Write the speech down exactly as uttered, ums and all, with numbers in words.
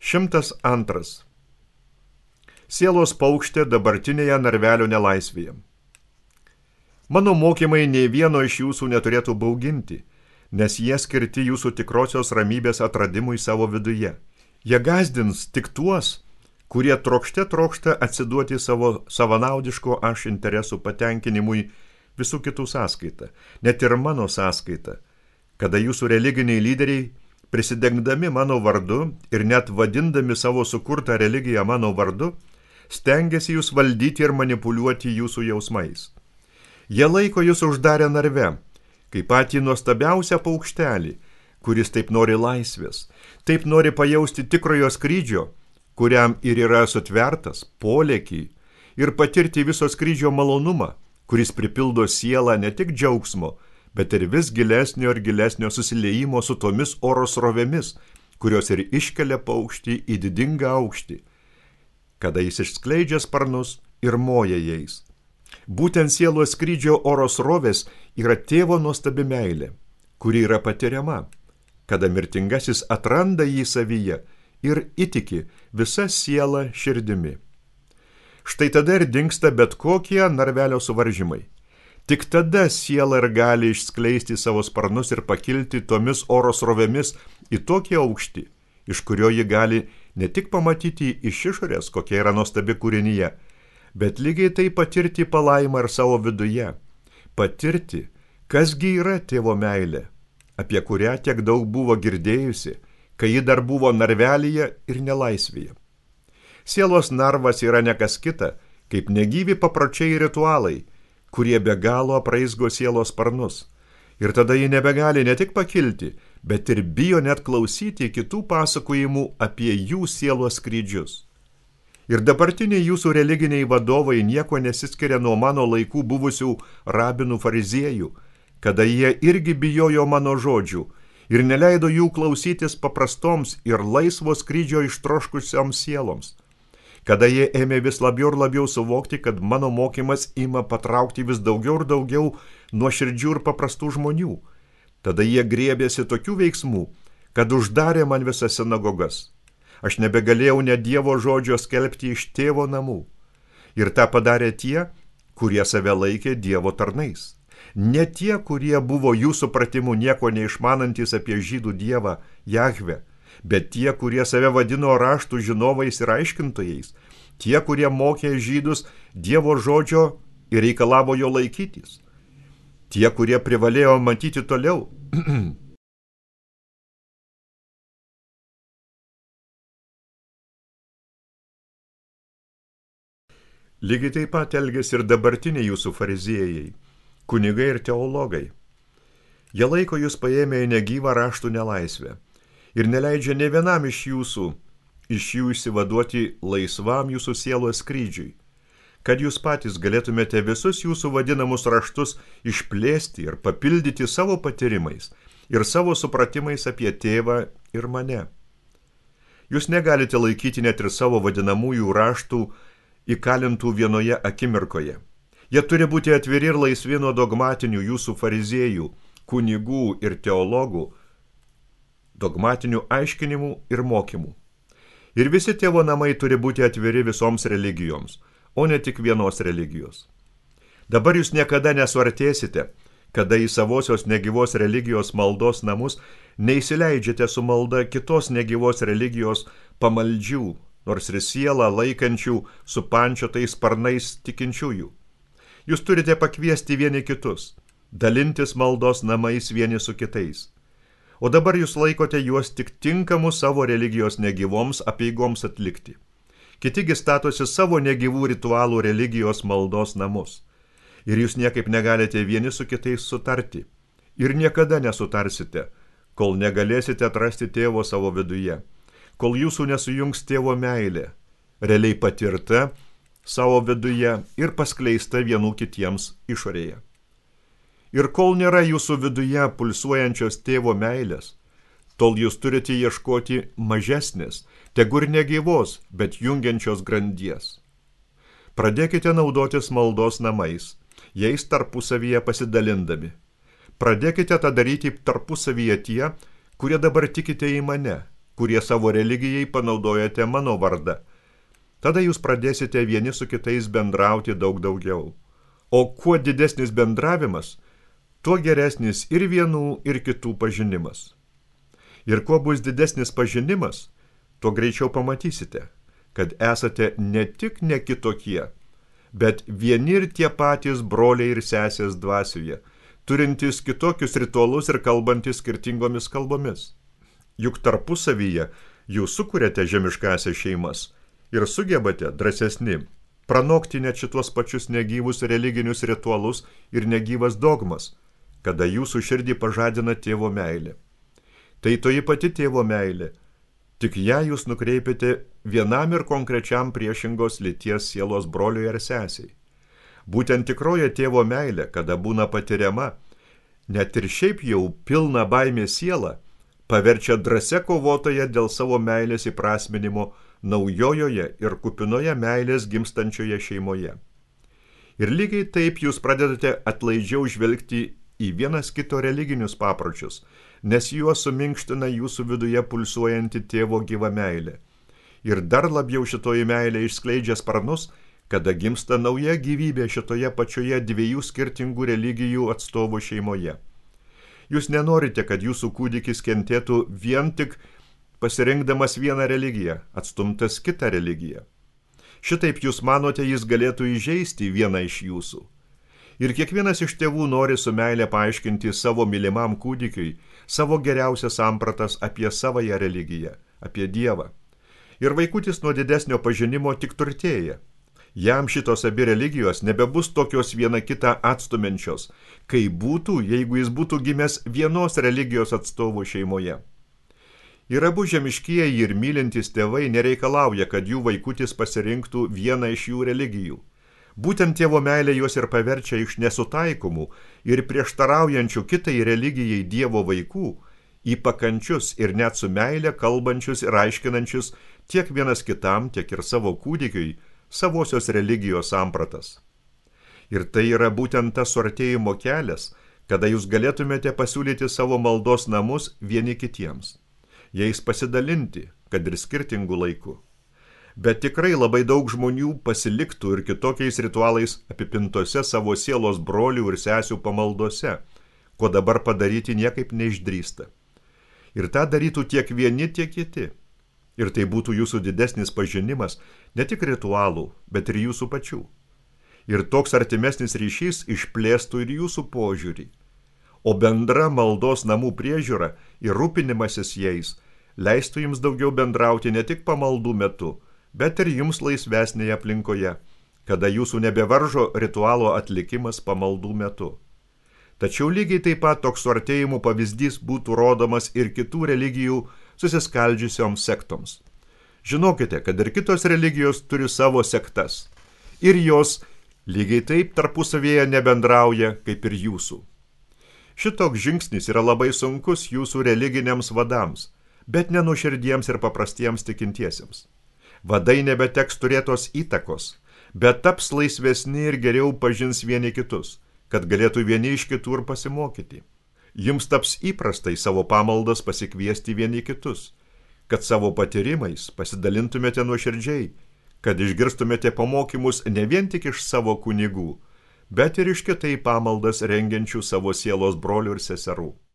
Šimtas antras. Sielos paukštė dabartinėje narvelio nelaisvėje. Mano mokymai nei vieno iš jūsų neturėtų bauginti, nes jie skirti jūsų tikrosios ramybės atradimui savo viduje. Jie gąsdins tik tuos, kurie trokšte trokšta atsiduoti savo savanaudiško aš interesų patenkinimui visų kitų sąskaita, net ir mano sąskaita, kada jūsų religiniai lyderiai, prisidengdami mano vardu ir net vadindami savo sukurtą religiją mano vardu, stengiasi jūs valdyti ir manipuliuoti jūsų jausmais. Jie laiko jūs uždarę narve, kaip patį nuostabiausią paukštelį, kuris taip nori laisvės, taip nori pajausti tikrojo skrydžio, kuriam ir yra sutvertas polėkį, ir patirti viso skrydžio malonumą, kuris pripildo sielą ne tik džiaugsmo, bet ir vis gilesnio ir gilesnio susiliejimo su tomis oro srovėmis, kurios ir iškelia paukštį į didingą aukštį, kada jis išskleidžia sparnus ir moja jais. Būtent sielos skrydžio oro srovės yra tėvo nuostabi meilė, kuri yra patiriama, kada mirtingasis atranda jį savyje ir įtiki visą sielą širdimi. Štai tada ir dingsta bet kokie narvelio suvaržymai. Tik tada siela ir gali išskleisti savo sparnus ir pakilti tomis oro srovėmis į tokį aukštį, iš kurio ji gali ne tik pamatyti iš išorės, kokia yra nuostabi kūrinyje, bet lygiai tai patirti palaimą ir savo viduje, patirti, kasgi yra tėvo meilė, apie kurią tiek daug buvo girdėjusi, kai ji dar buvo narvelyje ir nelaisvėje. Sielos narvas yra ne kas kita, kaip negyvi papročiai ir ritualai, kurie be galo apraizgo sielos sparnus. Ir tada ji nebegali ne tik pakilti, bet ir bijo net klausyti kitų pasakojimų apie jų sielos skrydžius. Ir dabartiniai jūsų religiniai vadovai nieko nesiskiria nuo mano laikų buvusių rabinų fariziejų, kada jie irgi bijojo mano žodžių ir neleido jų klausytis paprastoms ir laisvo skrydžio ištroškusioms sieloms. Kada jie ėmė vis labiau ir labiau suvokti, kad mano mokymas ima patraukti vis daugiau ir daugiau nuoširdžių ir paprastų žmonių, tada jie griebėsi tokių veiksmų, kad uždarė man visas sinagogas. Aš nebegalėjau net Dievo žodžio skelbti iš tėvo namų. Ir tą padarė tie, kurie save laikė Dievo tarnais. Ne tie, kurie buvo jų supratimu nieko neišmanantys apie žydų dievą Jahvę, bet tie, kurie save vadino raštų žinovais ir aiškintojais, tie, kurie mokė žydus Dievo žodžio ir reikalavo jo laikytis, tie, kurie privalėjo matyti toliau. Lygiai taip pat elgėsi ir dabartiniai jūsų fariziejai, kunigai ir teologai. Jie laiko jūs paėmę į negyvą raštų nelaisvę ir neleidžia ne vienam iš jūsų, iš jų išsivaduoti laisvam jūsų sielos skrydžiui, kad jūs patys galėtumėte visus jūsų vadinamus raštus išplėsti ir papildyti savo patyrimais ir savo supratimais apie tėvą ir mane. Jūs negalite laikyti net ir savo vadinamųjų raštų įkalintų vienoje akimirkoje. Jie turi būti atviri ir laisvi nuo dogmatinių jūsų fariziejų, kunigų ir teologų, dogmatinių aiškinimų ir mokymų. Ir visi tėvo namai turi būti atviri visoms religijoms, o ne tik vienos religijos. Dabar jūs niekada nesuartėsite, kada į savosios negyvos religijos maldos namus neįsileidžiate su malda kitos negyvos religijos pamaldžių, nors ir sielą laikančių su pančiotais sparnais tikinčiųjų. Jūs turite pakviesti vieni kitus, dalintis maldos namais vieni su kitais. O dabar jūs laikote juos tik tinkamus savo religijos negyvoms apeigoms atlikti. Kitigi statosi savo negyvų ritualų religijos maldos namus. Ir jūs niekaip negalite vieni su kitais sutarti. Ir niekada nesutarsite, kol negalėsite atrasti tėvo savo viduje, kol jūsų nesujungs tėvo meilė, realiai patirta savo viduje ir paskleista vienų kitiems išorėje. Ir kol nėra jūsų viduje pulsuojančios tėvo meilės, tol jūs turite ieškoti mažesnės, tegu ir negyvos, bet jungiančios grandies. Pradėkite naudotis maldos namais, jais tarpusavyje pasidalindami. Pradėkite tą daryti tarpusavyje tie, kurie dabar tikite į mane, kurie savo religijai panaudojate mano vardą. Tada jūs pradėsite vieni su kitais bendrauti daug daugiau. O kuo didesnis bendravimas, tuo geresnis ir vienų, ir kitų pažinimas. Ir kuo bus didesnis pažinimas, tuo greičiau pamatysite, kad esate ne tik ne kitokie, bet vieni ir tie patys broliai ir sesės dvasioje, turintys kitokius ritualus ir kalbantys skirtingomis kalbomis. Juk tarpusavyje jūs sukuriate žemiškąsias šeimas ir sugebate drąsesni pranokti net šitos pačius negyvus religinius ritualus ir negyvas dogmas, kada jūsų širdį pažadina tėvo meilė. Tai toji pati tėvo meilė, tik ją jūs nukreipiate vienam ir konkrečiam priešingos lyties sielos broliui ar sesiai. Būtent tikroji tėvo meilė, kada būna patiriama, net ir šiaip jau pilna baimė siela, paverčia drąsia kovotoje dėl savo meilės įprasminimo naujojoje ir kupinoje meilės gimstančioje šeimoje. Ir lygiai taip jūs pradedate atlaidžiau žvelgti į vienas kito religinius papročius, nes juos suminkština jūsų viduje pulsuojanti tėvo gyva meilė. Ir dar labiau šitoji meilė išskleidžia sparnus, kada gimsta nauja gyvybė šitoje pačioje dviejų skirtingų religijų atstovų šeimoje. Jūs nenorite, kad jūsų kūdikis kentėtų vien tik pasirinkdamas vieną religiją, atstumtas kitą religiją. Šitaip jūs manote, jis galėtų įžeisti vieną iš jūsų. Ir kiekvienas iš tėvų nori su meilė paaiškinti savo mylimam kūdikiui savo geriausias sampratas apie savąją religiją, apie Dievą. Ir vaikutis nuo didesnio pažinimo tik turtėja. Jam šitos abi religijos nebebus tokios viena kitą atstumenčios, kai būtų, jeigu jis būtų gimęs vienos religijos atstovų šeimoje. Ir abu žemiškieji ir mylintys tėvai nereikalauja, kad jų vaikutis pasirinktų vieną iš jų religijų. Būtent tėvo meilė juos ir paverčia iš nesutaikomų ir prieštaraujančių kitai religijai Dievo vaikų į pakančius ir net su meilė kalbančius ir aiškinančius tiek vienas kitam, tiek ir savo kūdikiui savosios religijos sampratas. Ir tai yra būtent tas suartėjimo kelias, kada jūs galėtumėte pasiūlyti savo maldos namus vieni kitiems, jais pasidalinti, kad ir skirtingų laikų. Bet tikrai labai daug žmonių pasiliktų ir kitokiais ritualais apipintose savo sielos brolių ir sesių pamaldose, ko dabar padaryti niekaip neišdrįsta. Ir tą darytų tiek vieni, tiek kiti. Ir tai būtų jūsų didesnis pažinimas ne tik ritualų, bet ir jūsų pačių. Ir toks artimesnis ryšys išplėstų ir jūsų požiūrį. O bendra maldos namų priežiūra ir rūpinimasis jais leistų jums daugiau bendrauti ne tik pamaldų metu, bet ir jums laisvesnėje aplinkoje, kada jūsų nebevaržo ritualo atlikimas pamaldų metu. Tačiau lygiai taip pat toks suartėjimų pavyzdys būtų rodomas ir kitų religijų susiskaldžiusioms sektoms. Žinokite, kad ir kitos religijos turi savo sektas. Ir jos lygiai taip tarpusavėje nebendrauja kaip ir jūsų. Šitoks žingsnis yra labai sunkus jūsų religiniams vadams, bet nenuoširdiems ir paprastiems tikintiesiems. Vadai nebeteks turėtos įtakos, bet taps laisvesni ir geriau pažins vieni kitus, kad galėtų vieni iš kitų ir pasimokyti. Jums taps įprastai savo pamaldas pasikviesti vieni kitus, kad savo patyrimais pasidalintumėte nuoširdžiai, kad išgirstumėte pamokymus ne vien tik iš savo kunigų, bet ir iš kitai pamaldas rengiančių savo sielos brolių ir seserų.